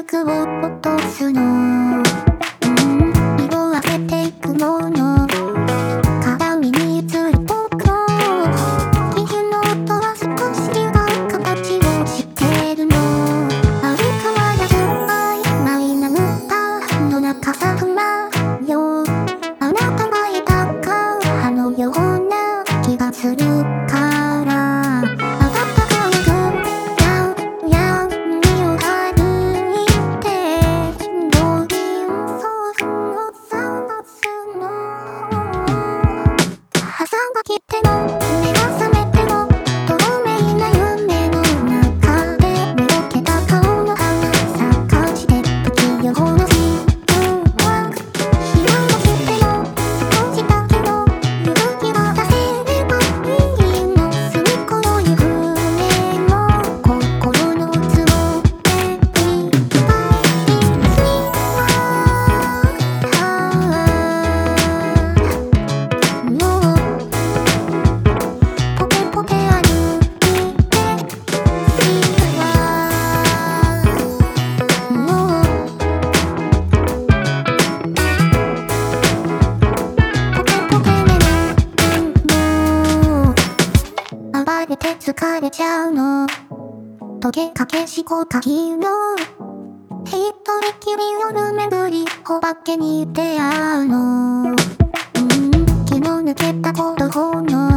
クを落とすの、色あせていくもの、鏡に映る僕の気球の音は少し違う形をしてるの。相変わらず曖昧なムーターの中さ不満よ。あなたがいたかあのような気がするから、朝が来ても目が覚めても透明な夢の中で目をけた顔の花咲かして不器用な自分は暇をしても少しだけの勇気が出せればいいの。隅っこの夢も心のつぼでいっぱいに疲れちゃうの、トゲかけしこたぎの一人きり夜巡りお化けに出会うの、気の抜けた子供の